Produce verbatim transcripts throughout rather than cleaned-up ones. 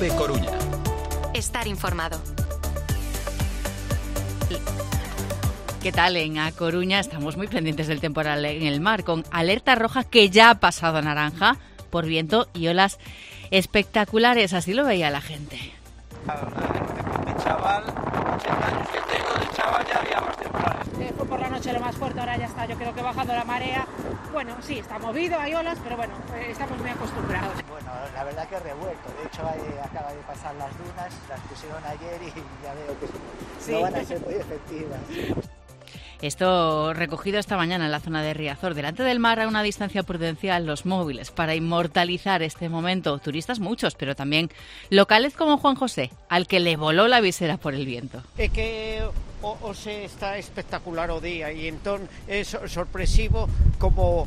COPE Coruña. Estar informado. ¿Qué tal? En A Coruña estamos muy pendientes del temporal en el mar, con alerta roja que ya ha pasado a naranja por viento y olas espectaculares. Así lo veía la gente. De chaval, ochenta años que tengo, de chaval ya había más temporales. Eh, fue por la noche lo más fuerte, ahora ya está, yo creo que bajando la marea. Bueno, sí, está movido, hay olas, pero bueno, eh, estamos muy acostumbrados. Bueno, la verdad que revuelto, de hecho ahí acaba de pasar las dunas, las pusieron ayer y ya veo que sí, no van a ser muy efectivas. Esto recogido esta mañana en la zona de Riazor, delante del mar a una distancia prudencial, los móviles para inmortalizar este momento. Turistas muchos, pero también locales como Juan José, al que le voló la visera por el viento. É que o, o se está espectacular o día e entón é sorpresivo como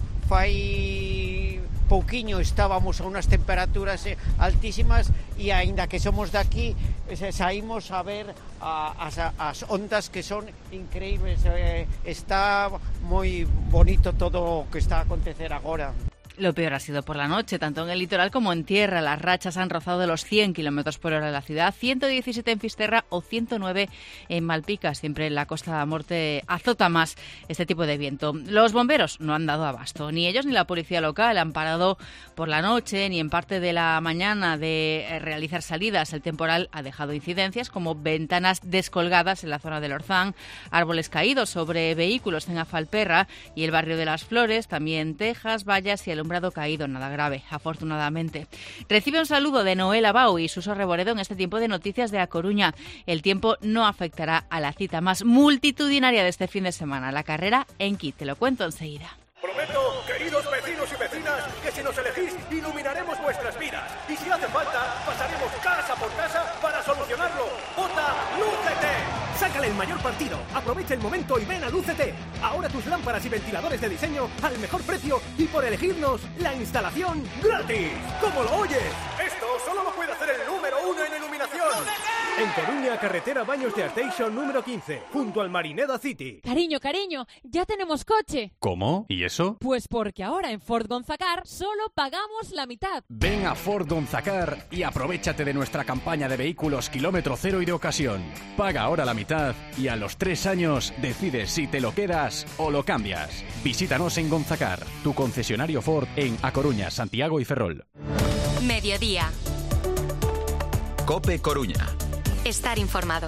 fai pouquiño estábamos a unas temperaturas altísimas e aínda que somos de aquí saímos a ver a, as, as ondas que son increíbles. Eh, está moi bonito todo o que está a acontecer agora. Lo peor ha sido por la noche, tanto en el litoral como en tierra. Las rachas han rozado los cien kilómetros por hora en la ciudad, ciento diecisiete en Fisterra o ciento nueve en Malpica. Siempre en la Costa da Morte azota más este tipo de viento. Los bomberos no han dado abasto. Ni ellos ni la policía local han parado por la noche ni en parte de la mañana de realizar salidas. El temporal ha dejado incidencias como ventanas descolgadas en la zona del Orzán, árboles caídos sobre vehículos en Afalperra y el barrio de las Flores, también tejas, vallas y el alumbrado caído, nada grave, afortunadamente. Recibe un saludo de Noel Abau y Suso Reboredo en este tiempo de noticias de A Coruña. El tiempo no afectará a la cita más multitudinaria de este fin de semana, la carrera Enki. Te lo cuento enseguida. Prometo, queridos vecinos y vecinas, que si nos elegís, iluminaremos vuestras vidas. Y si hace falta, pasaremos casa por casa para solucionarlo. ¡Vota Lúcete! Sácale el mayor partido, aprovecha el momento y ven a Lúcete. Ahora tus lámparas y ventiladores de diseño al mejor precio y por elegirnos, la instalación gratis. ¿Cómo lo oyes? Esto solo lo puede hacer el número uno en iluminación. En Coruña, carretera Baños de Arteixo número quince, junto al Marineda City. Cariño, cariño, ya tenemos coche. ¿Cómo? ¿Y eso? Pues porque ahora en Ford Gonzacar solo pagamos la mitad. Ven a Ford Gonzacar y aprovechate de nuestra campaña de vehículos kilómetro cero y de ocasión. Paga ahora la mitad y a los tres años decides si te lo quedas o lo cambias. Visítanos en Gonzacar, tu concesionario Ford en A Coruña, Santiago y Ferrol. Mediodía. COPE Coruña. Estar informado.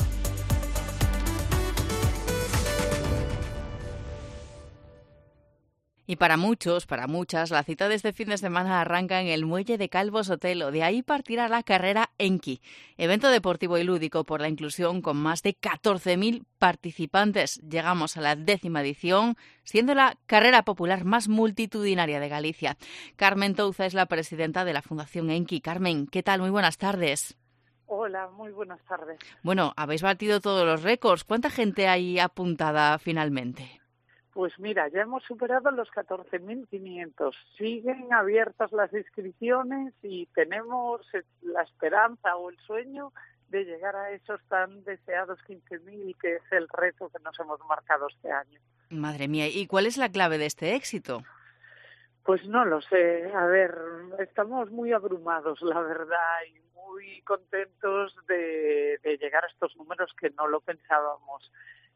Y para muchos, para muchas, la cita de este fin de semana arranca en el muelle de Calvo Sotelo. De ahí partirá la carrera Enki, evento deportivo y lúdico por la inclusión con más de catorce mil participantes. Llegamos a la décima edición, siendo la carrera popular más multitudinaria de Galicia. Carmen Touza es la presidenta de la Fundación Enki. Carmen, ¿qué tal? Muy buenas tardes. Hola, muy buenas tardes. Bueno, habéis batido todos los récords. ¿Cuánta gente hay apuntada finalmente? Pues mira, ya hemos superado los catorce mil quinientos. Siguen abiertas las inscripciones y tenemos la esperanza o el sueño de llegar a esos tan deseados quince mil, que es el reto que nos hemos marcado este año. Madre mía, ¿y cuál es la clave de este éxito? Pues no lo sé. A ver, estamos muy abrumados, la verdad, y muy contentos de, de llegar a estos números que no lo pensábamos.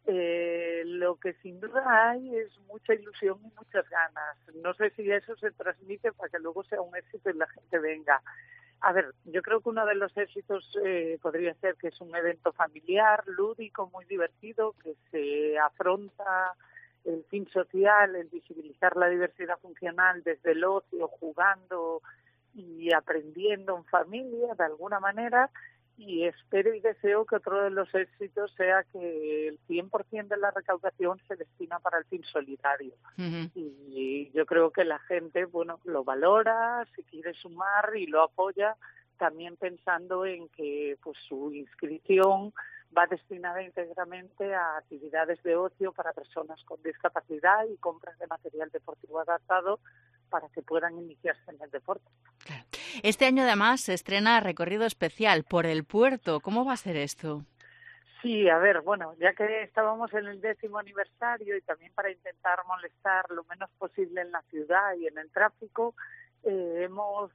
Eh, lo que sin duda hay es mucha ilusión y muchas ganas. No sé si eso se transmite para que luego sea un éxito y la gente venga. A ver, yo creo que uno de los éxitos eh, podría ser que es un evento familiar, lúdico, muy divertido, que se afronta el fin social, el visibilizar la diversidad funcional desde el ocio, jugando y aprendiendo en familia de alguna manera. Y espero y deseo que otro de los éxitos sea que el cien por ciento de la recaudación se destina para el fin solidario. Uh-huh. Y yo creo que la gente, bueno, lo valora, se quiere sumar y lo apoya, también pensando en que pues su inscripción va destinada íntegramente a actividades de ocio para personas con discapacidad y compras de material deportivo adaptado para que puedan iniciarse en el deporte. Claro. Este año además se estrena recorrido especial por el puerto. ¿Cómo va a ser esto? Sí, a ver, bueno, ya que estábamos en el décimo aniversario y también para intentar molestar lo menos posible en la ciudad y en el tráfico, eh, hemos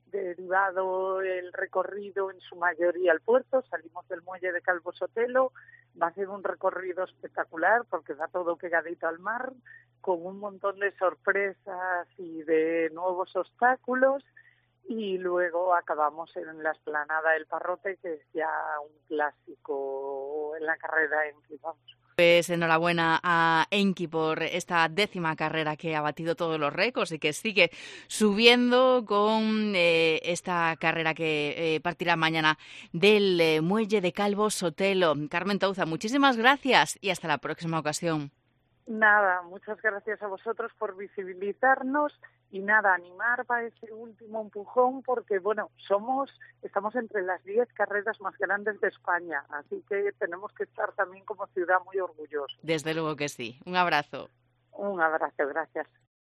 derivado el recorrido en su mayoría al puerto, salimos del muelle de Calvo Sotelo, va a ser un recorrido espectacular porque va todo pegadito al mar, con un montón de sorpresas y de nuevos obstáculos, y luego acabamos en la explanada del Parrote, que es ya un clásico en la carrera en que vamos. Pues enhorabuena a Enki por esta décima carrera que ha batido todos los récords y que sigue subiendo con eh, esta carrera que eh, partirá mañana del eh, muelle de Calvo Sotelo. Carmen Touza, muchísimas gracias y hasta la próxima ocasión. Nada, muchas gracias a vosotros por visibilizarnos y nada, animar para ese último empujón porque, bueno, somos, estamos entre las diez carreras más grandes de España, así que tenemos que estar también como ciudad muy orgullosos. Desde luego que sí. Un abrazo. Un abrazo, gracias.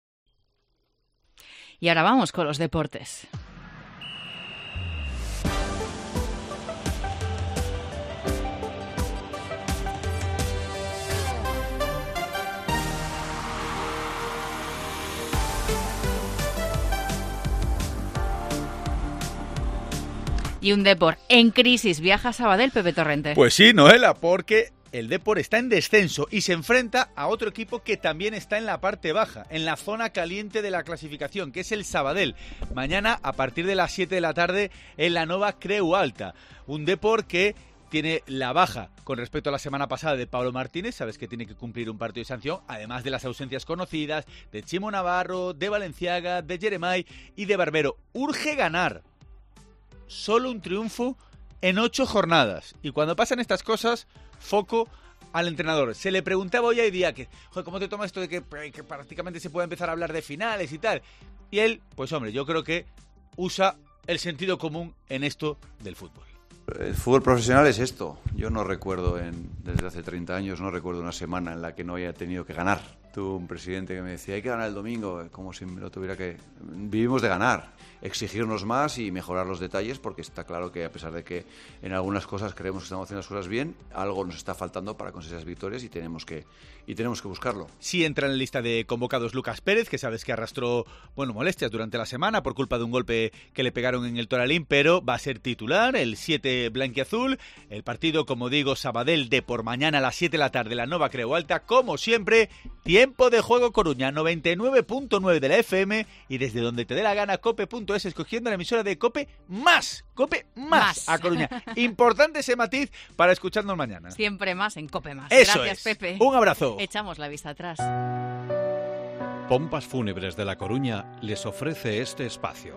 Y ahora vamos con los deportes. Y un Depor en crisis. Viaja a Sabadell, Pepe Torrente. Pues sí, Noela, porque el Depor está en descenso y se enfrenta a otro equipo que también está en la parte baja, en la zona caliente de la clasificación, que es el Sabadell. Mañana, a partir de las siete de la tarde, en la Nova Creu Alta. Un Depor que tiene la baja con respecto a la semana pasada de Pablo Martínez, sabes que tiene que cumplir un partido de sanción, además de las ausencias conocidas de Chimo Navarro, de Valenciaga, de Jeremai y de Barbero. Urge ganar. Solo un triunfo en ocho jornadas. Y cuando pasan estas cosas, foco al entrenador. Se le preguntaba hoy a día que, joder, ¿cómo te tomas esto de que, que prácticamente se puede empezar a hablar de finales y tal? Y él, pues hombre, yo creo que usa el sentido común en esto del fútbol. El fútbol profesional es esto. Yo no recuerdo, en, desde hace treinta años, no recuerdo una semana en la que no haya tenido que ganar. Tuve un presidente que me decía, hay que ganar el domingo, como si me lo tuviera que... Vivimos de ganar, exigirnos más y mejorar los detalles, porque está claro que a pesar de que en algunas cosas creemos que estamos haciendo las cosas bien, algo nos está faltando para conseguir esas victorias y tenemos que y tenemos que buscarlo. Sí entra en la lista de convocados Lucas Pérez, que sabes que arrastró, bueno, molestias durante la semana por culpa de un golpe que le pegaron en el Toralín, pero va a ser titular, el siete blanquiazul. El partido, como digo, Sabadell de por mañana a las siete de la tarde, la Nova Creu Alta, como siempre, tiempo de juego Coruña, noventa y nueve punto nueve de la F M y desde donde te dé la gana, cope punto es, escogiendo la emisora de Cope más, Cope más, más. A Coruña. Importante ese matiz para escucharnos mañana. Siempre más en Cope más. Eso Gracias, es. Pepe. Un abrazo. Echamos la vista atrás. Pompas Fúnebres de La Coruña les ofrece este espacio.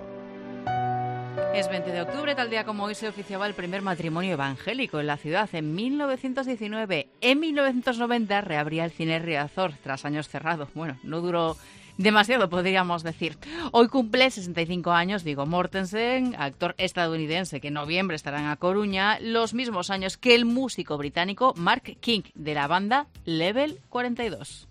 Es veinte de octubre, tal día como hoy se oficiaba el primer matrimonio evangélico en la ciudad. En mil novecientos diecinueve, en mil novecientos noventa reabría el cine Riazor tras años cerrados. Bueno, no duró demasiado, podríamos decir. Hoy cumple sesenta y cinco años Viggo Mortensen, actor estadounidense que en noviembre estará en A Coruña, los mismos años que el músico británico Mark King de la banda Level cuarenta y dos.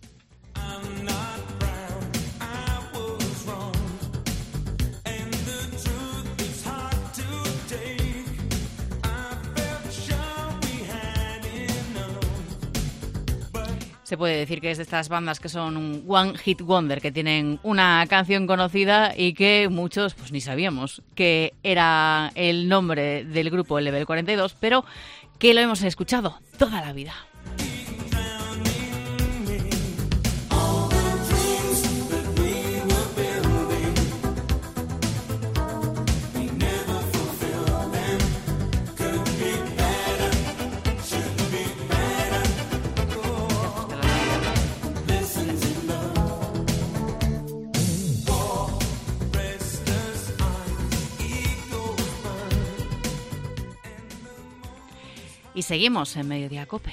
Se puede decir que es de estas bandas que son un one hit wonder, que tienen una canción conocida y que muchos pues ni sabíamos que era el nombre del grupo el Level cuarenta y dos, pero que lo hemos escuchado toda la vida. Y seguimos en Mediodía Cope.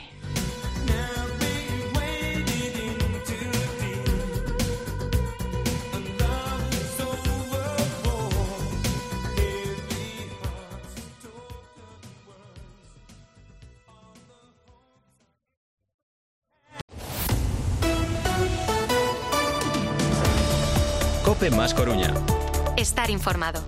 Cope más Coruña. Estar informado.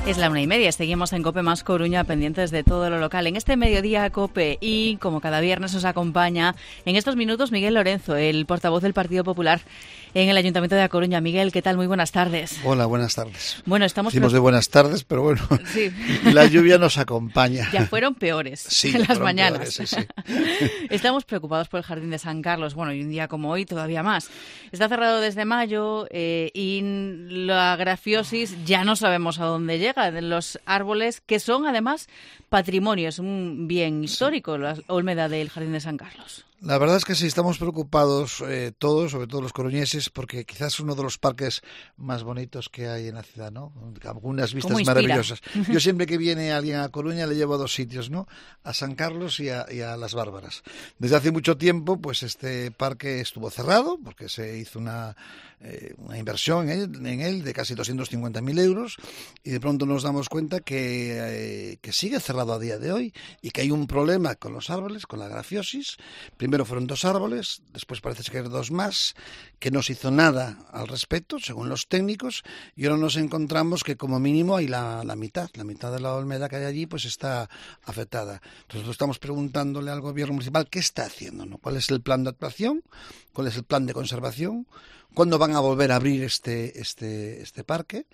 Es la una y media, seguimos en COPE más Coruña, pendientes de todo lo local. En este mediodía COPE y, como cada viernes, nos acompaña en estos minutos Miguel Lorenzo, el portavoz del Partido Popular en el Ayuntamiento de A Coruña. Miguel, ¿qué tal? Muy buenas tardes. Hola, buenas tardes. Bueno, estamos... Decimos de buenas tardes, pero bueno, sí. La lluvia nos acompaña. Ya fueron peores sí, en las fueron mañanas. Peores, sí, sí. Estamos preocupados por el Jardín de San Carlos, bueno, y un día como hoy todavía más. Está cerrado desde mayo eh, y la grafiosis ya no sabemos a dónde llega. De los árboles que son además patrimonio, es un bien histórico, la Olmeda del Jardín de San Carlos. La verdad es que sí, estamos preocupados eh, todos, sobre todo los coruñeses, porque quizás es uno de los parques más bonitos que hay en la ciudad, ¿no? Algunas vistas maravillosas. Yo siempre que viene alguien a Coruña le llevo a dos sitios, ¿no? A San Carlos y a, y a Las Bárbaras. Desde hace mucho tiempo, pues este parque estuvo cerrado, porque se hizo una, eh, una inversión en él, en él de casi doscientos cincuenta mil euros, y de pronto nos damos cuenta que, eh, que sigue cerrado a día de hoy, y que hay un problema con los árboles, con la grafiosis. Primero fueron dos árboles, después parece que hay dos más, que no se hizo nada al respecto, según los técnicos, y ahora nos encontramos que como mínimo hay la, la mitad, la mitad de la olmeda que hay allí pues está afectada. Entonces estamos preguntándole al gobierno municipal qué está haciendo, ¿no? ¿Cuál es el plan de actuación? ¿Cuál es el plan de conservación? ¿Cuándo van a volver a abrir este, este, este parque?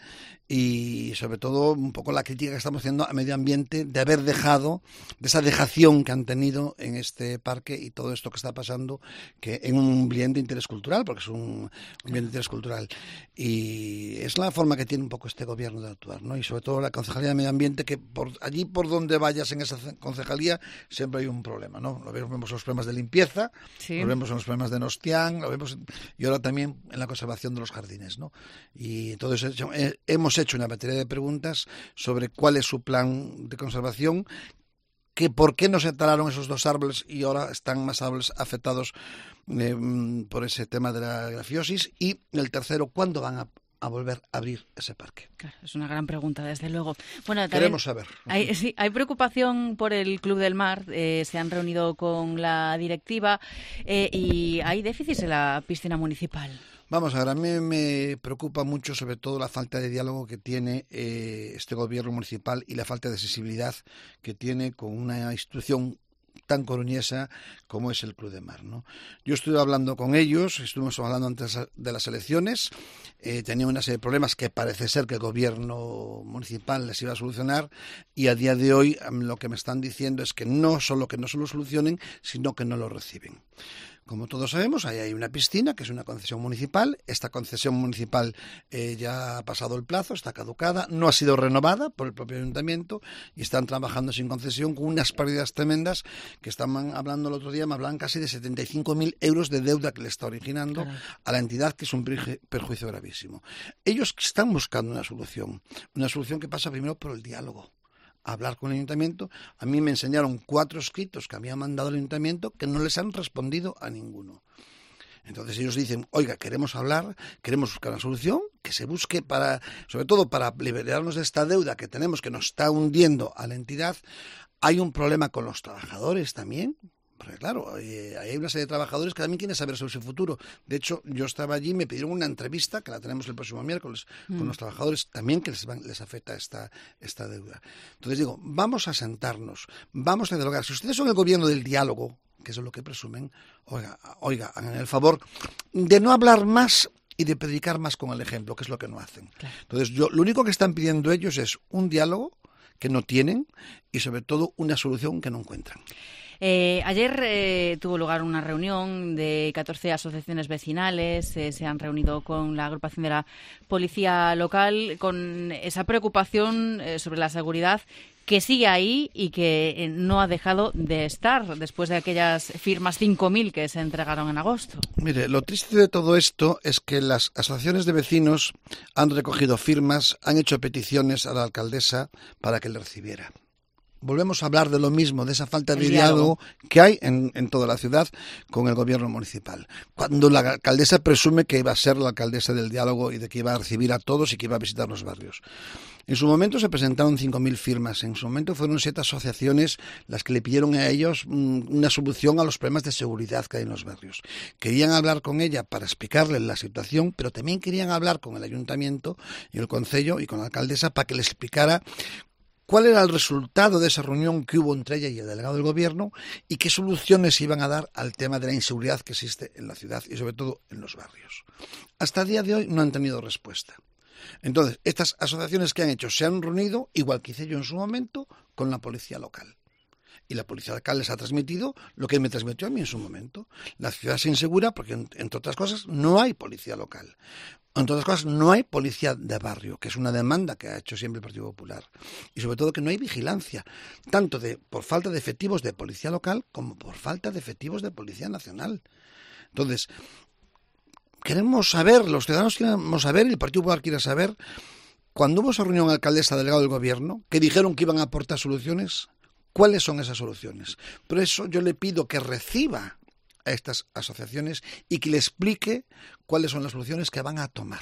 Y sobre todo un poco la crítica que estamos haciendo a medio ambiente de haber dejado, de esa dejación que han tenido en este parque y todo esto que está pasando que en un bien de interés cultural, porque es un, un bien de interés cultural. Y es la forma que tiene un poco este gobierno de actuar, ¿no? Y sobre todo la Concejalía de Medio Ambiente, que por allí por donde vayas en esa concejalía siempre hay un problema, ¿no? Lo vemos, vemos los problemas de limpieza, sí. Lo vemos en los problemas de Nostián, lo vemos y ahora también en la conservación de los jardines, ¿no? Y entonces eh, hemos hecho una batería de preguntas sobre cuál es su plan de conservación, que por qué no se talaron esos dos árboles y ahora están más árboles afectados eh, por ese tema de la grafiosis, y el tercero, ¿cuándo van a a volver a abrir ese parque? Claro, es una gran pregunta, desde luego. Bueno, queremos saber. Hay, sí, hay preocupación por el Club del Mar. Eh, se han reunido con la directiva eh, y hay déficits en la piscina municipal. Vamos a ver, a mí me preocupa mucho sobre todo la falta de diálogo que tiene eh, este gobierno municipal y la falta de sensibilidad que tiene con una institución tan coruñesa como es el Club de Mar, ¿no? Yo estuve hablando con ellos, estuvimos hablando antes de las elecciones, eh, tenía una serie de problemas que parece ser que el gobierno municipal les iba a solucionar, y a día de hoy lo que me están diciendo es que no solo que no se lo solucionen, sino que no lo reciben. Como todos sabemos, ahí hay una piscina que es una concesión municipal. Esta concesión municipal eh, ya ha pasado el plazo, está caducada, no ha sido renovada por el propio ayuntamiento y están trabajando sin concesión con unas pérdidas tremendas que estaban hablando el otro día, me hablaban casi de setenta y cinco mil euros de deuda que le está originando Caray. a la entidad, que es un perjuicio gravísimo. Ellos están buscando una solución, una solución que pasa primero por el diálogo. Hablar con el ayuntamiento. A mí me enseñaron cuatro escritos que había mandado el ayuntamiento que no les han respondido a ninguno. Entonces ellos dicen, oiga, queremos hablar, queremos buscar una solución, que se busque para, sobre todo para liberarnos de esta deuda que tenemos, que nos está hundiendo a la entidad. Hay un problema con los trabajadores también. Porque claro, eh, hay una serie de trabajadores que también quieren saber sobre su futuro. De hecho, yo estaba allí y me pidieron una entrevista, que la tenemos el próximo miércoles, mm. con los trabajadores también que les, van, les afecta esta, esta deuda. Entonces digo, vamos a sentarnos, vamos a dialogar. Si ustedes son el gobierno del diálogo, que eso es lo que presumen, oiga, oiga, hagan el favor de no hablar más y de predicar más con el ejemplo, que es lo que no hacen. Claro. Entonces, yo, lo único que están pidiendo ellos es un diálogo que no tienen y sobre todo una solución que no encuentran. Eh, ayer eh, tuvo lugar una reunión de catorce asociaciones vecinales, eh, se han reunido con la agrupación de la policía local con esa preocupación eh, sobre la seguridad que sigue ahí y que eh, no ha dejado de estar después de aquellas firmas cinco mil que se entregaron en agosto. Mire, lo triste de todo esto es que las asociaciones de vecinos han recogido firmas, han hecho peticiones a la alcaldesa para que le recibiera. volvemos a hablar de lo mismo, de esa falta de El diálogo, diálogo. que hay en, en toda la ciudad con el gobierno municipal. Cuando la alcaldesa presume que iba a ser la alcaldesa del diálogo y de que iba a recibir a todos y que iba a visitar los barrios. En su momento se presentaron cinco mil firmas. En su momento fueron siete asociaciones las que le pidieron a ellos mmm, una solución a los problemas de seguridad que hay en los barrios. Querían hablar con ella para explicarle la situación, pero también querían hablar con el ayuntamiento y el concello y con la alcaldesa para que le explicara cuál era el resultado de esa reunión que hubo entre ella y el delegado del gobierno y qué soluciones iban a dar al tema de la inseguridad que existe en la ciudad y sobre todo en los barrios. Hasta el día de hoy no han tenido respuesta. Entonces, estas asociaciones que han hecho se han reunido, igual que hice yo en su momento, con la policía local. Y la policía local les ha transmitido lo que me transmitió a mí en su momento. La ciudad es insegura porque, entre otras cosas, no hay policía local. Entre otras cosas, no hay policía de barrio, que es una demanda que ha hecho siempre el Partido Popular. Y sobre todo que no hay vigilancia, tanto de por falta de efectivos de policía local como por falta de efectivos de policía nacional. Entonces, queremos saber, los ciudadanos queremos saber, y el Partido Popular quiere saber, cuando hubo esa reunión alcaldesa delegado del gobierno, que dijeron que iban a aportar soluciones, ¿cuáles son esas soluciones? Por eso yo le pido que reciba a estas asociaciones y que le explique cuáles son las soluciones que van a tomar,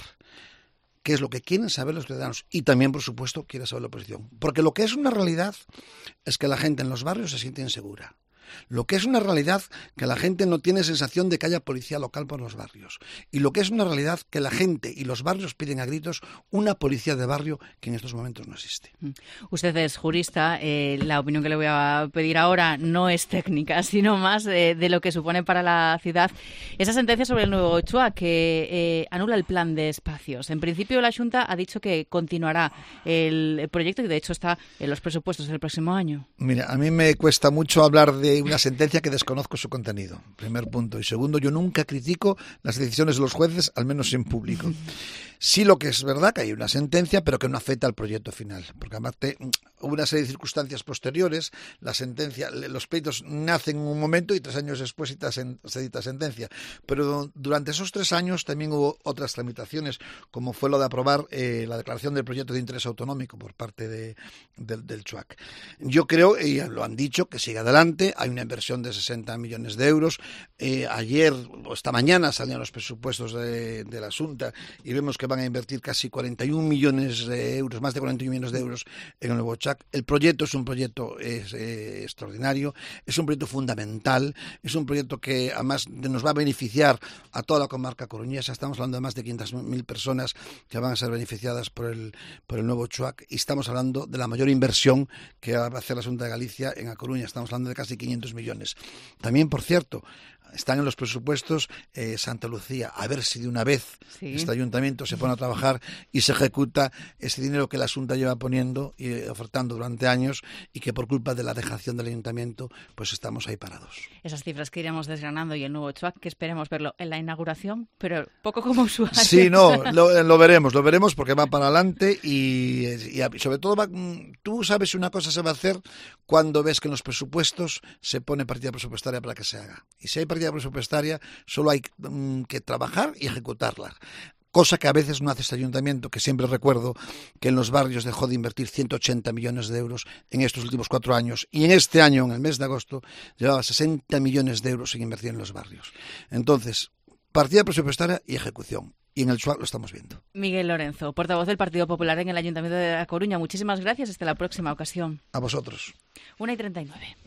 qué es lo que quieren saber los ciudadanos y también, por supuesto, quiere saber la oposición. Porque lo que es una realidad es que la gente en los barrios se siente insegura. Lo que es una realidad que la gente no tiene sensación de que haya policía local por los barrios. Y lo que es una realidad que la gente y los barrios piden a gritos una policía de barrio que en estos momentos no existe. Usted es jurista. Eh, la opinión que le voy a pedir ahora no es técnica, sino más eh, de lo que supone para la ciudad esa sentencia sobre el nuevo Ochoa que eh, anula el plan de espacios. En principio, la Xunta ha dicho que continuará el, el proyecto y, de hecho, está en los presupuestos del próximo año. Mira, a mí me cuesta mucho hablar de una sentencia que desconozco su contenido, primer punto. Y segundo, yo nunca critico las decisiones de los jueces, al menos en público. Sí, lo que es verdad que hay una sentencia, pero que no afecta al proyecto final, porque aparte hubo una serie de circunstancias posteriores, la sentencia, los pleitos nacen en un momento y tres años después se dicta sentencia, pero durante esos tres años también hubo otras tramitaciones, como fue lo de aprobar eh, la declaración del proyecto de interés autonómico por parte de, de, del CHUAC. Yo creo, y lo han dicho, que sigue adelante, hay una inversión de sesenta millones de euros, eh, ayer o esta mañana salían los presupuestos de, de la Xunta y vemos que van a invertir casi cuarenta y un millones de euros, más de cuarenta y un millones de euros en el nuevo CHUAC. El proyecto es un proyecto es, eh, extraordinario, es un proyecto fundamental, es un proyecto que además nos va a beneficiar a toda la comarca coruñesa. Estamos hablando de más de quinientas mil personas que van a ser beneficiadas por el, por el nuevo CHUAC y estamos hablando de la mayor inversión que va a hacer la Xunta de Galicia en A Coruña. Estamos hablando de casi quinientos millones. También, por cierto, están en los presupuestos eh, Santa Lucía. A ver si de una vez sí. este ayuntamiento se pone a trabajar y se ejecuta ese dinero que la Xunta lleva poniendo y eh, ofertando durante años y que por culpa de la dejación del ayuntamiento pues estamos ahí parados. Esas cifras que iremos desgranando y el nuevo CHUAC, que esperemos verlo en la inauguración, pero poco como usuario. Sí, no, lo, lo veremos, lo veremos porque va para adelante y, y sobre todo va, tú sabes si una cosa se va a hacer cuando ves que en los presupuestos se pone partida presupuestaria para que se haga. Y si hay partida presupuestaria, solo hay um, que trabajar y ejecutarla. Cosa que a veces no hace este ayuntamiento, que siempre recuerdo que en los barrios dejó de invertir ciento ochenta millones de euros en estos últimos cuatro años. Y en este año, en el mes de agosto, llevaba sesenta millones de euros sin invertir en los barrios. Entonces, partida presupuestaria y ejecución. Y en el CHUAC lo estamos viendo. Miguel Lorenzo, portavoz del Partido Popular en el Ayuntamiento de A Coruña. Muchísimas gracias. Hasta la próxima ocasión. A vosotros. una y treinta y nueve.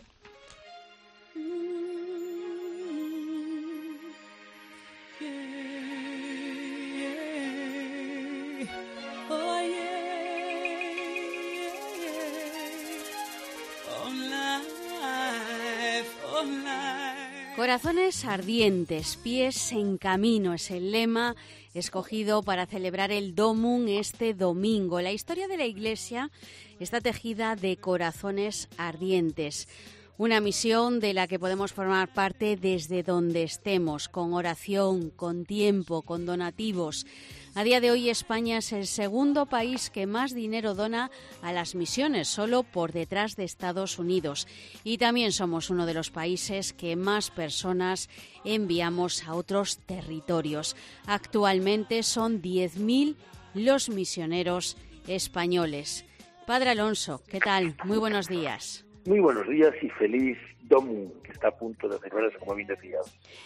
Corazones ardientes, pies en camino es el lema escogido para celebrar el Domum este domingo. La historia de la Iglesia está tejida de corazones ardientes. Una misión de la que podemos formar parte desde donde estemos, con oración, con tiempo, con donativos. A día de hoy España es el segundo país que más dinero dona a las misiones, solo por detrás de Estados Unidos. Y también somos uno de los países que más personas enviamos a otros territorios. Actualmente son diez mil los misioneros españoles. Padre Alonso, ¿qué tal? Muy buenos días. Muy buenos días y feliz Domum, que está a punto de celebrarse, como bien decías.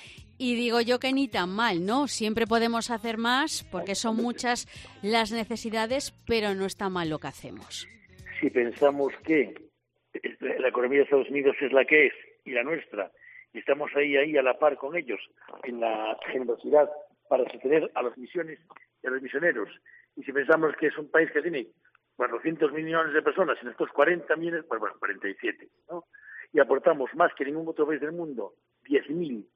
Y digo yo que ni tan mal, ¿no? Siempre podemos hacer más porque son muchas las necesidades, pero no está mal lo que hacemos. Si pensamos que la economía de Estados Unidos es la que es y la nuestra, y estamos ahí, ahí a la par con ellos en la generosidad para sostener a las misiones y a los misioneros, y si pensamos que es un país que tiene cuatrocientos millones de personas y nosotros cuarenta millones, pues bueno, cuarenta y siete, ¿no? Y aportamos más que ningún otro país del mundo, diez mil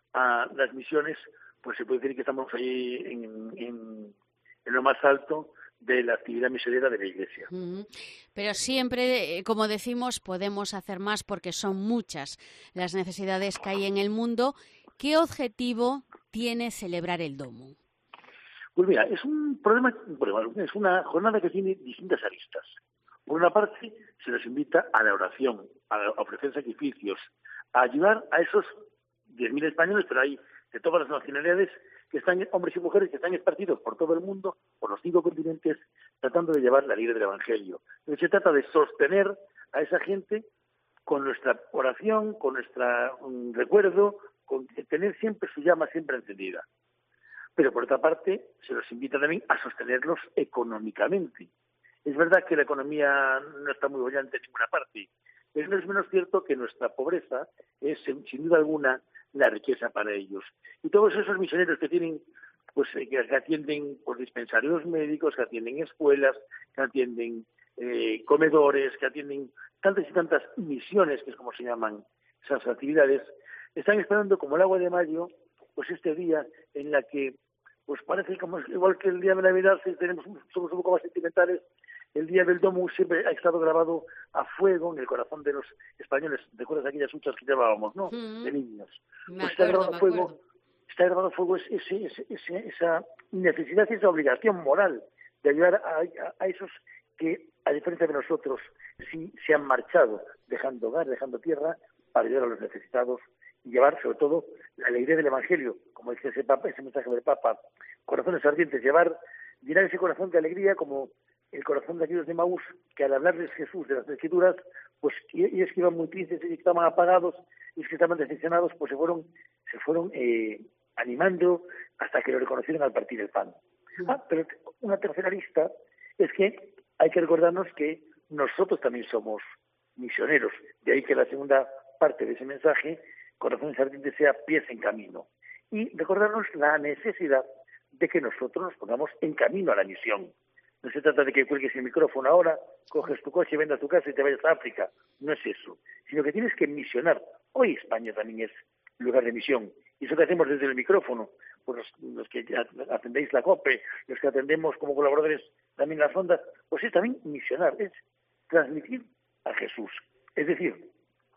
a las misiones, pues se puede decir que estamos ahí en, en, en lo más alto de la actividad misionera de la Iglesia. Uh-huh. Pero siempre, como decimos, podemos hacer más porque son muchas las necesidades que hay en el mundo. ¿Qué objetivo tiene celebrar el Domum? Pues mira, es un problema, es una jornada que tiene distintas aristas. Por una parte, se nos invita a la oración, a ofrecer sacrificios, a ayudar a esos diez mil españoles, pero hay de todas las nacionalidades, que están, hombres y mujeres, que están esparcidos por todo el mundo, por los cinco continentes, tratando de llevar la ley del Evangelio. Entonces se trata de sostener a esa gente con nuestra oración, con nuestro um, recuerdo, con tener siempre su llama siempre encendida. Pero por otra parte, se los invita también a sostenerlos económicamente. Es verdad que la economía no está muy bollante en ninguna parte, pero no es menos cierto que nuestra pobreza es, sin duda alguna, la riqueza para ellos. Y todos esos misioneros que tienen, pues que atienden por dispensarios médicos, que atienden escuelas, que atienden eh, comedores, que atienden tantas y tantas misiones, que es como se llaman esas actividades, están esperando como el agua de mayo, pues este día en la que, pues parece como igual que el día de Navidad, si tenemos, somos un poco más sentimentales, el día del Domum siempre ha estado grabado a fuego en el corazón de los españoles. ¿Recuerdas aquellas huchas que llevábamos, no? Mm. De niños. Me pues acuerdo, está grabado a fuego, acuerdo. está grabado a fuego ese, ese, ese, esa necesidad y esa obligación moral de ayudar a, a, a esos que, a diferencia de nosotros, sí se han marchado, dejando hogar, dejando tierra, para ayudar a los necesitados y llevar, sobre todo, la alegría del Evangelio, como dice ese, papa, ese mensaje del Papa, corazones ardientes, llevar, llenar ese corazón de alegría como el corazón de aquellos de Maús, que al hablarles Jesús de las Escrituras, pues ellos que iban muy tristes y que estaban apagados y que estaban decepcionados, pues se fueron se fueron eh, animando hasta que lo reconocieron al partir el pan. Ah, pero una tercera lista es que hay que recordarnos que nosotros también somos misioneros, de ahí que la segunda parte de ese mensaje, corazones ardientes, sea pies en camino. Y recordarnos la necesidad de que nosotros nos pongamos en camino a la misión. No se trata de que cuelgues el micrófono ahora, coges tu coche, vendas a tu casa y te vayas a África. No es eso. Sino que tienes que misionar. Hoy España también es lugar de misión. Y eso que hacemos desde el micrófono, pues los, los que atendéis la COPE, los que atendemos como colaboradores también las ondas, pues es también misionar, es transmitir a Jesús. Es decir,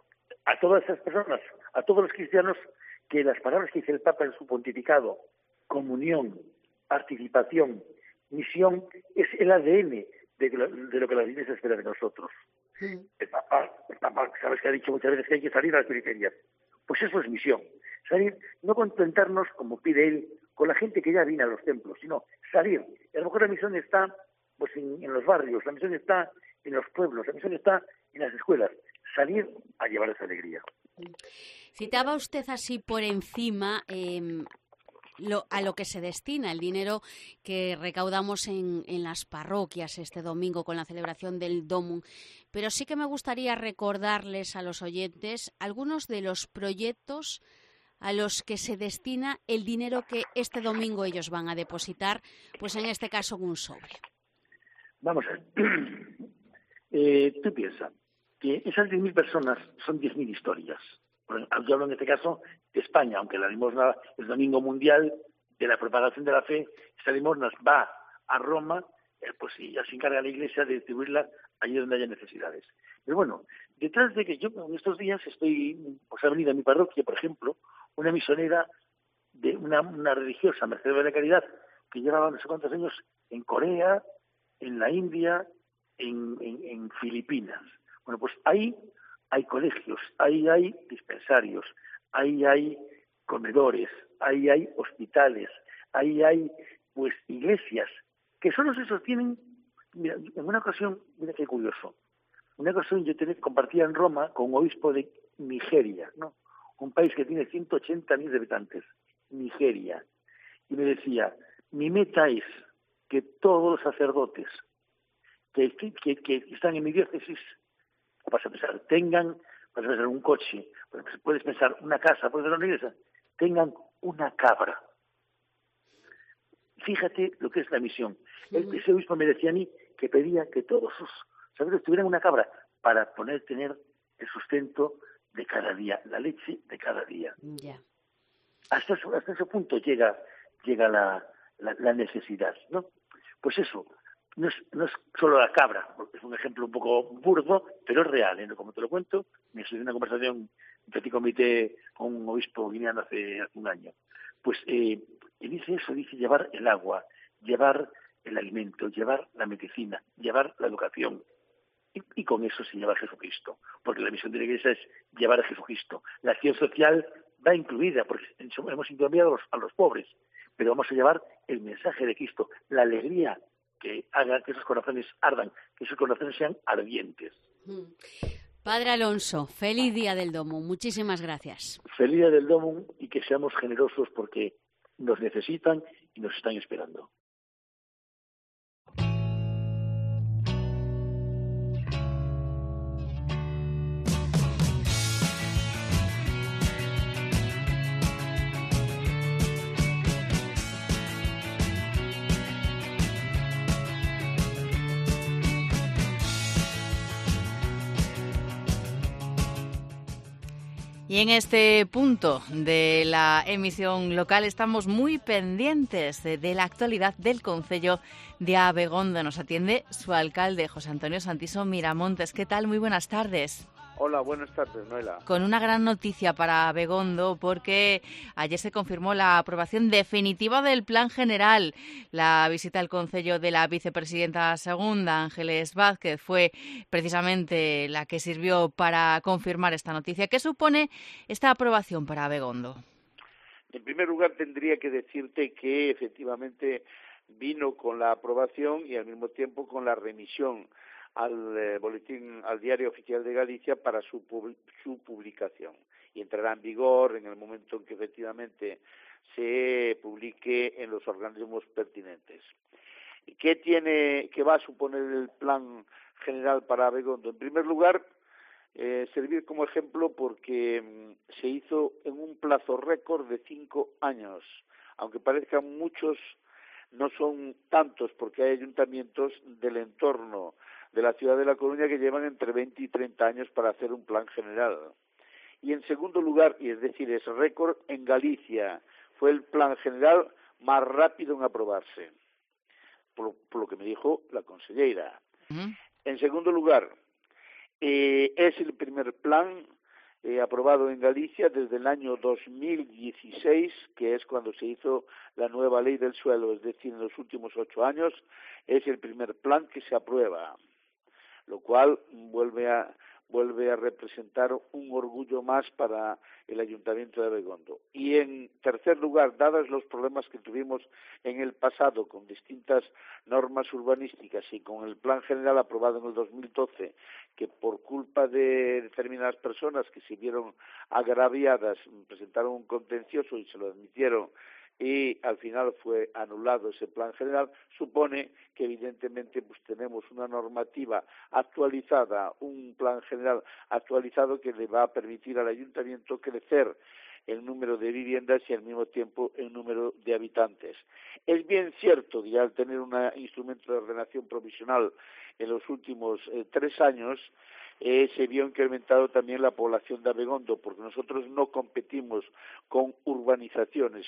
a todas esas personas, a todos los cristianos, que las palabras que dice el Papa en su pontificado, comunión, participación, misión, es el A D N de, de lo que la Iglesia espera de nosotros. Sí. El Papa, el Papa, sabes que ha dicho muchas veces que hay que salir a las periferias. Pues eso es misión. Salir, no contentarnos, como pide él, con la gente que ya viene a los templos, sino salir. Y a lo mejor la misión está pues en, en los barrios, la misión está en los pueblos, la misión está en las escuelas. Salir a llevar esa alegría. Citaba usted así por encima eh, lo, a lo que se destina el dinero que recaudamos en, en las parroquias este domingo con la celebración del Domum, pero sí que me gustaría recordarles a los oyentes algunos de los proyectos a los que se destina el dinero que este domingo ellos van a depositar, pues en este caso en un sobre. Vamos a ver. eh, tú piensas que esas diez mil personas son diez mil historias. Yo hablo en este caso de España, aunque la limosna es Domingo Mundial de la Propagación de la Fe, esa limosna va a Roma, eh, pues y ya se encarga la Iglesia de distribuirla allí donde haya necesidades. Pero bueno, detrás de que yo en estos días estoy, pues ha venido a mi parroquia, por ejemplo, una misionera, de una, una religiosa, Mercedes de la Caridad, que llevaba no sé cuántos años en Corea, en la India, en, en, en Filipinas. Bueno, pues ahí hay colegios, ahí hay dispensarios, ahí hay comedores, ahí hay hospitales, ahí hay pues iglesias que solo se sostienen mira, en una ocasión, mira qué curioso, en una ocasión yo tenía, compartía en Roma con un obispo de Nigeria, ¿no? Un país que tiene ciento ochenta millones de habitantes, Nigeria, y me decía, mi meta es que todos los sacerdotes que, que, que están en mi diócesis, vas a pensar, tengan, vas a pensar un coche, puedes pensar una casa, puedes pensar una iglesia, tengan una cabra. Fíjate lo que es la misión. El, ese obispo me decía a mí que pedía que todos sus sacerdotes tuvieran una cabra para poder tener el sustento de cada día, la leche de cada día. Yeah. Hasta, hasta ese punto llega llega la, la, la necesidad, ¿no? Pues eso, no es, no es solo la cabra, es un ejemplo un poco burdo, pero es real, ¿eh? Como te lo cuento, me sucedió una conversación, un petit comité con un obispo guineano hace, hace un año. Pues eh, y dice eso, dice llevar el agua, llevar el alimento, llevar la medicina, llevar la educación. Y, y con eso se lleva a Jesucristo, porque la misión de la Iglesia es llevar a Jesucristo. La acción social va incluida, porque hemos enviado a los, a los pobres, pero vamos a llevar el mensaje de Cristo, la alegría que haga que esos corazones ardan, que esos corazones sean ardientes. Padre Alonso, feliz Día del Domo. Muchísimas gracias. Feliz Día del Domo y que seamos generosos porque nos necesitan y nos están esperando. Y en este punto de la emisión local estamos muy pendientes de, de la actualidad del concello de Abegondo. Nos atiende su alcalde, José Antonio Santiso Miramontes. ¿Qué tal? Muy buenas tardes. Hola, buenas tardes, Noela. Con una gran noticia para Abegondo, porque ayer se confirmó la aprobación definitiva del Plan General. La visita al concello de la vicepresidenta segunda, Ángeles Vázquez, fue precisamente la que sirvió para confirmar esta noticia. ¿Qué supone esta aprobación para Abegondo? En primer lugar, tendría que decirte que efectivamente vino con la aprobación y al mismo tiempo con la remisión al eh, boletín, al Diario Oficial de Galicia para su, pub, su publicación. Y entrará en vigor en el momento en que efectivamente se publique en los organismos pertinentes. ¿Qué tiene, qué va a suponer el Plan General para Abegondo? En primer lugar, eh, servir como ejemplo porque mm, se hizo en un plazo récord de cinco años. Aunque parezcan muchos, no son tantos porque hay ayuntamientos del entorno de la ciudad de La Coruña que llevan entre veinte y treinta años para hacer un plan general. Y en segundo lugar, y es decir, es récord en Galicia, fue el plan general más rápido en aprobarse, por, por lo que me dijo la consellera. Uh-huh. En segundo lugar, eh, es el primer plan eh, aprobado en Galicia desde el año dos mil dieciséis, que es cuando se hizo la nueva ley del suelo, es decir, en los últimos ocho años, es el primer plan que se aprueba, lo cual vuelve a vuelve a representar un orgullo más para el Ayuntamiento de Abegondo. Y en tercer lugar, dados los problemas que tuvimos en el pasado con distintas normas urbanísticas y con el Plan General aprobado en el dos mil doce, que por culpa de determinadas personas que se vieron agraviadas presentaron un contencioso y se lo admitieron, y al final fue anulado ese plan general, supone que evidentemente pues tenemos una normativa actualizada, un plan general actualizado que le va a permitir al ayuntamiento crecer el número de viviendas y al mismo tiempo el número de habitantes. Es bien cierto que al tener un instrumento de ordenación provisional en los últimos eh, tres años, eh, se vio incrementado también la población de Abegondo, porque nosotros no competimos con urbanizaciones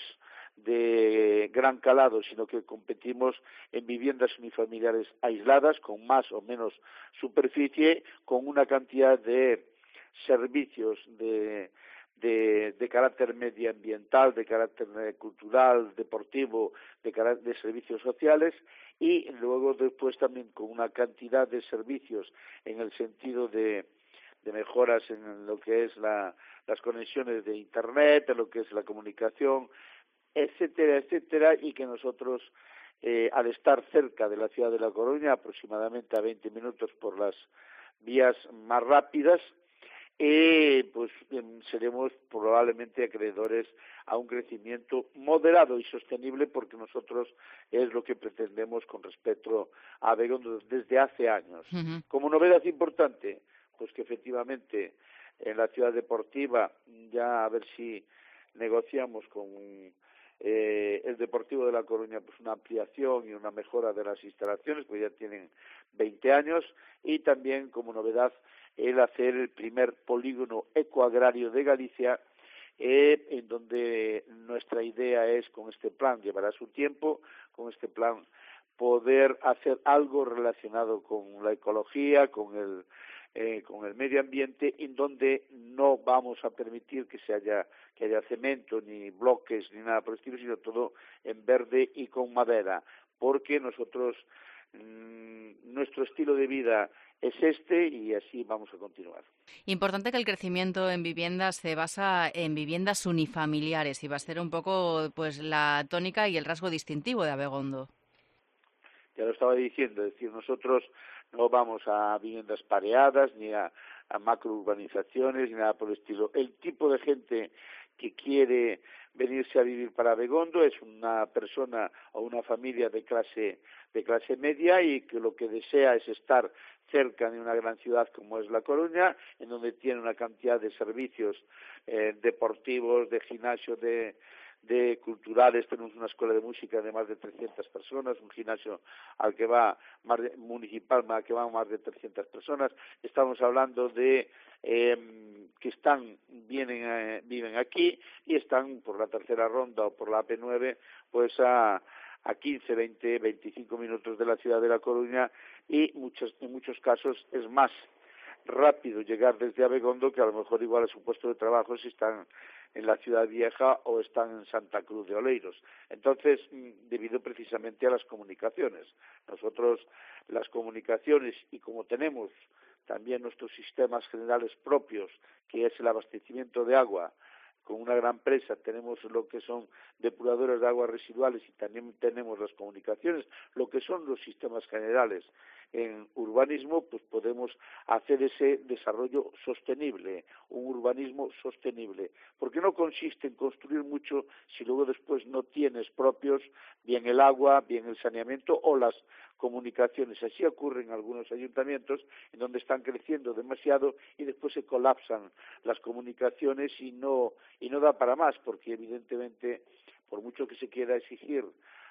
de gran calado, sino que competimos en viviendas unifamiliares aisladas, con más o menos superficie, con una cantidad de servicios de, de, de carácter medioambiental, de carácter cultural, deportivo, de, de servicios sociales, y luego después también con una cantidad de servicios en el sentido de de mejoras en lo que es la, las conexiones de Internet, en lo que es la comunicación, etcétera, etcétera, y que nosotros eh, al estar cerca de la ciudad de La Coruña, aproximadamente a veinte minutos por las vías más rápidas, eh, pues seremos probablemente acreedores a un crecimiento moderado y sostenible, porque nosotros es lo que pretendemos con respecto a Abegondo desde hace años. Uh-huh. Como novedad importante, pues que efectivamente en la ciudad deportiva, ya a ver si negociamos con eh, el Deportivo de La Coruña pues una ampliación y una mejora de las instalaciones, pues ya tienen veinte años, y también como novedad el hacer el primer polígono ecoagrario de Galicia, eh, en donde nuestra idea es, con este plan, llevará su tiempo, con este plan poder hacer algo relacionado con la ecología, con el eh, con el medio ambiente, en donde no vamos a permitir que se haya que haya cemento, ni bloques, ni nada por el estilo, sino todo en verde y con madera, porque nosotros mmm, nuestro estilo de vida es este y así vamos a continuar. Importante que el crecimiento en viviendas se basa en viviendas unifamiliares y va a ser un poco pues la tónica y el rasgo distintivo de Abegondo. Ya lo estaba diciendo, es decir, nosotros no vamos a viviendas pareadas ni a, a macrourbanizaciones ni nada por el estilo. El tipo de gente que quiere venirse a vivir para Abegondo es una persona o una familia de clase de clase media y que lo que desea es estar cerca de una gran ciudad como es La Coruña, en donde tiene una cantidad de servicios eh, deportivos, de gimnasio, de de culturales. Tenemos una escuela de música de más de trescientas personas, un gimnasio al que va más de, municipal al que van más de trescientas personas. Estamos hablando de eh, que están vienen eh, viven aquí y están por la tercera ronda o por la A P nueve pues a a quince, veinte, veinticinco minutos de la ciudad de La Coruña, y muchos en muchos casos es más rápido llegar desde Abegondo que a lo mejor igual a su puesto de trabajo si están en la Ciudad Vieja o están en Santa Cruz de Oleiros. Entonces, debido precisamente a las comunicaciones. Nosotros las comunicaciones, y como tenemos también nuestros sistemas generales propios, que es el abastecimiento de agua, con una gran presa, tenemos lo que son depuradores de aguas residuales y también tenemos las comunicaciones, lo que son los sistemas generales en urbanismo, pues podemos hacer ese desarrollo sostenible, un urbanismo sostenible, porque no consiste en construir mucho si luego después no tienes propios bien el agua, bien el saneamiento o las comunicaciones. Así ocurre en algunos ayuntamientos en donde están creciendo demasiado y después se colapsan las comunicaciones y no y no da para más, porque evidentemente por mucho que se quiera exigir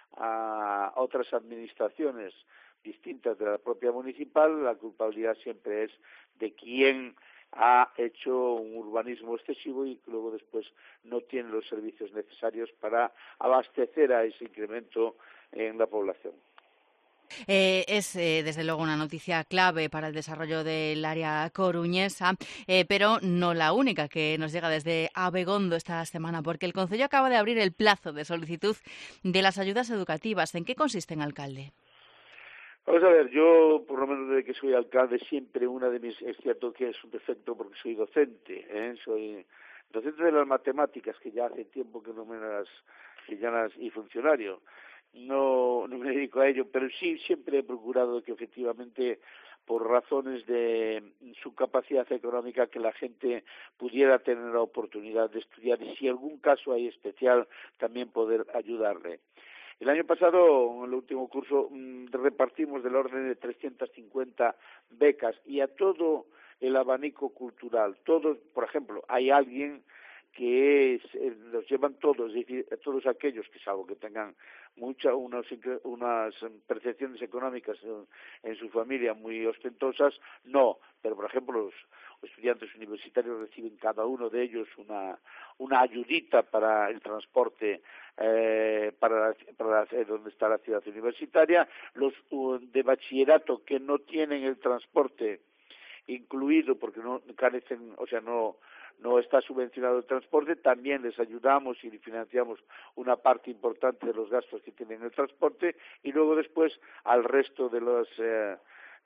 a otras administraciones distintas de la propia municipal, la culpabilidad siempre es de quien ha hecho un urbanismo excesivo y luego después no tiene los servicios necesarios para abastecer a ese incremento en la población. Eh, es, eh, desde luego, una noticia clave para el desarrollo del área coruñesa, eh, pero no la única que nos llega desde Abegondo esta semana, porque el Concello acaba de abrir el plazo de solicitud de las ayudas educativas. ¿En qué consisten, alcalde? Vamos a ver, yo, por lo menos desde que soy alcalde, siempre una de mis... Es cierto que es un defecto porque soy docente, ¿eh? Soy docente de las matemáticas, que ya hace tiempo que no me las... que ya las... y funcionario. No, no me dedico a ello, pero sí siempre he procurado que efectivamente, por razones de su capacidad económica, que la gente pudiera tener la oportunidad de estudiar y si algún caso hay especial, también poder ayudarle. El año pasado, en el último curso, repartimos del orden de trescientas cincuenta becas y a todo el abanico cultural. Todos, por ejemplo, hay alguien que es, eh, los llevan todos, es decir, todos aquellos que, salvo que tengan muchas unas, unas percepciones económicas en, en su familia muy ostentosas, no, pero por ejemplo los, los estudiantes universitarios reciben cada uno de ellos una una ayudita para el transporte eh, para, para donde está la ciudad universitaria, los uh, de bachillerato que no tienen el transporte incluido porque no carecen, o sea, no no está subvencionado el transporte, también les ayudamos y financiamos una parte importante de los gastos que tienen el transporte, y luego después al resto de los eh,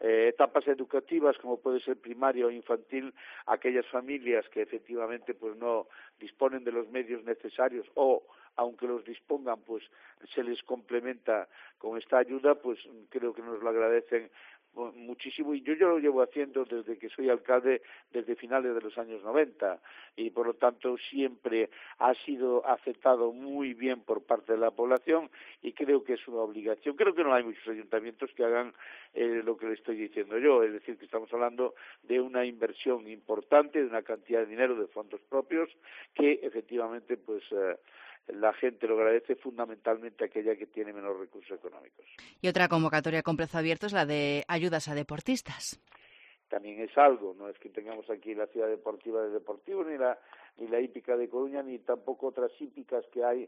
eh, etapas educativas como puede ser primaria o infantil, aquellas familias que efectivamente pues no disponen de los medios necesarios o aunque los dispongan pues se les complementa con esta ayuda, pues creo que nos lo agradecen muchísimo, y yo, yo lo llevo haciendo desde que soy alcalde, desde finales de los años noventa, y por lo tanto siempre ha sido aceptado muy bien por parte de la población, y creo que es una obligación. Creo que no hay muchos ayuntamientos que hagan eh, lo que le estoy diciendo yo, es decir, que estamos hablando de una inversión importante, de una cantidad de dinero de fondos propios que efectivamente pues eh, la gente lo agradece, fundamentalmente aquella que tiene menos recursos económicos. Y otra convocatoria con plazo abierto es la de ayudas a deportistas. También es algo, no es que tengamos aquí la ciudad deportiva de Deportivo, ni la ni la hípica de Coruña, ni tampoco otras hípicas que hay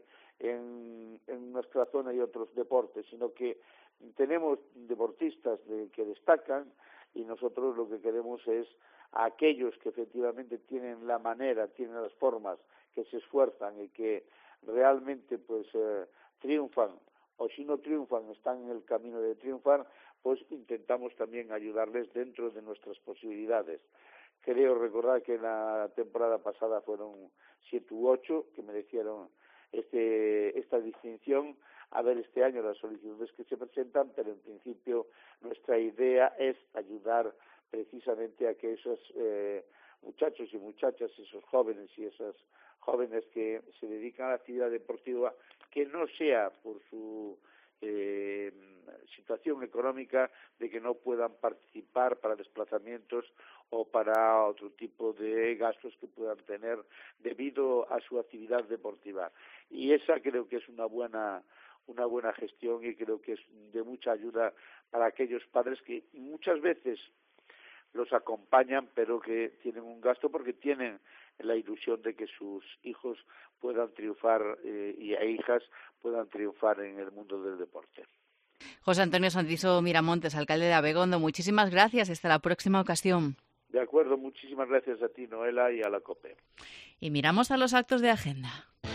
en, en nuestra zona y otros deportes, sino que tenemos deportistas de, que destacan, y nosotros lo que queremos es a aquellos que efectivamente tienen la manera, tienen las formas, que se esfuerzan y que realmente pues eh, triunfan, o si no triunfan están en el camino de triunfar, pues intentamos también ayudarles dentro de nuestras posibilidades. Creo recordar que en la temporada pasada fueron siete u ocho que merecieron este esta distinción. A ver este año las solicitudes que se presentan, pero en principio nuestra idea es ayudar precisamente a que esos eh, muchachos y muchachas, esos jóvenes y esas jóvenes que se dedican a la actividad deportiva, que no sea por su eh, situación económica de que no puedan participar para desplazamientos o para otro tipo de gastos que puedan tener debido a su actividad deportiva. Y esa creo que es una buena una buena gestión, y creo que es de mucha ayuda para aquellos padres que muchas veces los acompañan, pero que tienen un gasto porque tienen la ilusión de que sus hijos puedan triunfar eh, y a hijas puedan triunfar en el mundo del deporte. José Antonio Santiso Miramontes, alcalde de Abegondo, muchísimas gracias. Hasta la próxima ocasión. De acuerdo, muchísimas gracias a ti, Noela, y a la COPE. Y miramos a los actos de agenda.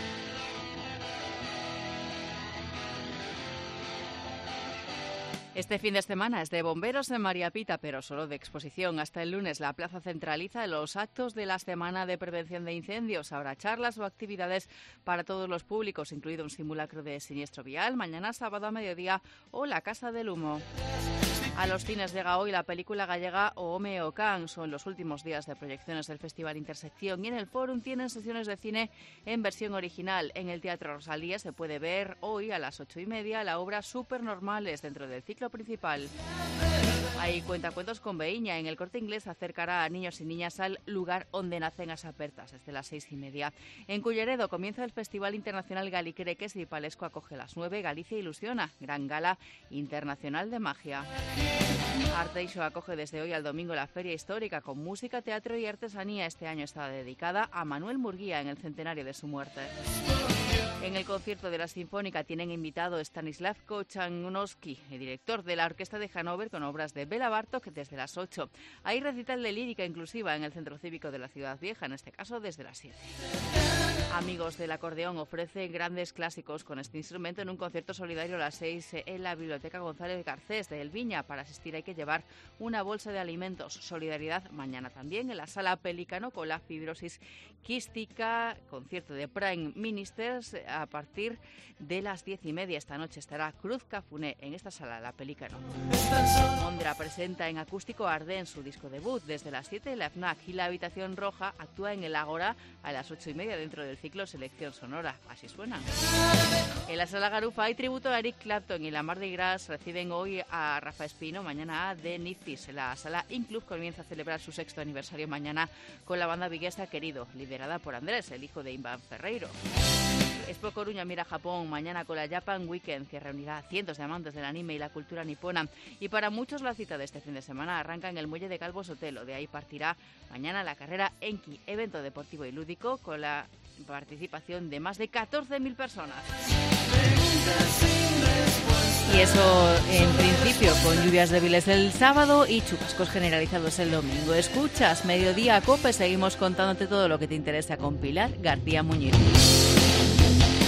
Este fin de semana es de bomberos en María Pita, pero solo de exposición. Hasta el lunes la plaza centraliza los actos de la Semana de Prevención de Incendios. Habrá charlas o actividades para todos los públicos, incluido un simulacro de siniestro vial, mañana sábado a mediodía, o la Casa del Humo. A los cines llega hoy la película gallega O Home o Can. Son los últimos días de proyecciones del Festival Intersección, y en el Fórum tienen sesiones de cine en versión original. En el Teatro Rosalía se puede ver hoy a las ocho y media la obra Supernormales dentro del ciclo principal. Hay cuentacuentos con Beíña. En el Corte Inglés acercará a niños y niñas al lugar donde nacen as apertas desde las seis y media. En Culleredo comienza el Festival Internacional Galicreques y Palesco acoge las nueve. Galicia Ilusiona, gran gala internacional de magia. Arteixo acoge desde hoy al domingo la Feria Histórica con música, teatro y artesanía. Este año está dedicada a Manuel Murguía en el centenario de su muerte. En el concierto de la Sinfónica tienen invitado Stanislav Kochanowski, el director de la Orquesta de Hannover, con obras de Bela Bartók desde las ocho. Hay recital de lírica inclusiva en el Centro Cívico de la Ciudad Vieja, en este caso desde las siete. Amigos del Acordeón ofrece grandes clásicos con este instrumento en un concierto solidario a las seis en la Biblioteca González Garcés de El Viña. Para asistir hay que llevar una bolsa de alimentos. Solidaridad mañana también en la Sala Pelícano con la fibrosis quística, concierto de Prime Ministers a partir de las diez y media. Esta noche estará Cruz Cafuné en esta sala, la Pelícano. Mondra presenta en acústico Ardén, su disco debut. Desde las siete la F N A C y la Habitación Roja actúa en el Ágora a las ocho y media dentro del ciclo Selección Sonora. Así suena. En la Sala Garufa hay tributo a Eric Clapton, y la Mardi Gras reciben hoy a Rafa Espino, mañana a The Nifties. La Sala Inclub comienza a celebrar su sexto aniversario mañana con la banda viguesa Querido, liderada por Andrés, el hijo de Iván Ferreiro. Expo Coruña mira a Japón mañana con la Japan Weekend, que reunirá a cientos de amantes del anime y la cultura nipona. Y para muchos la cita de este fin de semana arranca en el muelle de Calvo Sotelo. De ahí partirá mañana la carrera Enki, evento deportivo y lúdico con la participación de más de catorce mil personas. Y eso en principio con lluvias débiles el sábado y chubascos generalizados el domingo. Escuchas Mediodía Cope, seguimos contándote todo lo que te interesa con Pilar García Muñiz.